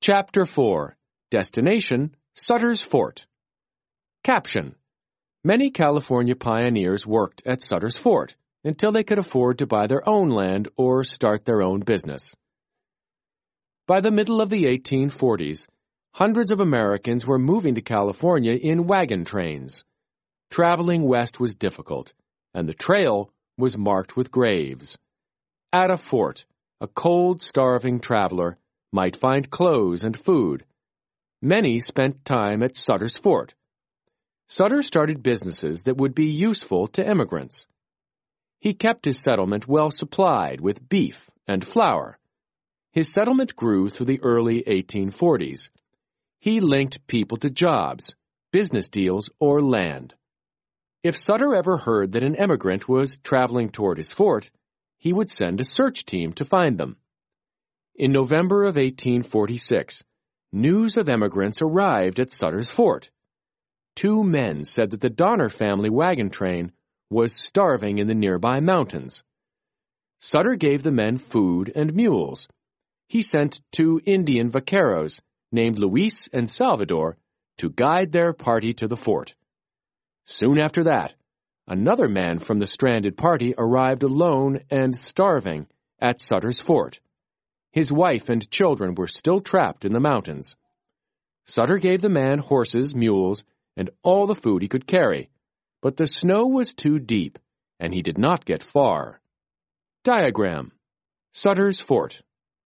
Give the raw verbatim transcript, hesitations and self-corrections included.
Chapter four. Destination, Sutter's Fort. Caption. Many California pioneers worked at Sutter's Fort until they could afford to buy their own land or start their own business. By the middle of the eighteen forties, hundreds of Americans were moving to California in wagon trains. Traveling west was difficult, and the trail was marked with graves. At a fort, a cold, starving traveler might find clothes and food. Many spent time at Sutter's Fort. Sutter started businesses that would be useful to immigrants. He kept his settlement well supplied with beef and flour. His settlement grew through the early eighteen forties. He linked people to jobs, business deals, or land. If Sutter ever heard that an immigrant was traveling toward his fort, he would send a search team to find them. In November of eighteen forty-six, news of immigrants arrived at Sutter's Fort. Two men said that the Donner family wagon train was starving in the nearby mountains. Sutter gave the men food and mules. He sent two Indian vaqueros, named Luis and Salvador, to guide their party to the fort. Soon after that, another man from the stranded party arrived alone and starving at Sutter's Fort. His wife and children were still trapped in the mountains. Sutter gave the man horses, mules, and all the food he could carry, but the snow was too deep, and he did not get far. Diagram. Sutter's Fort.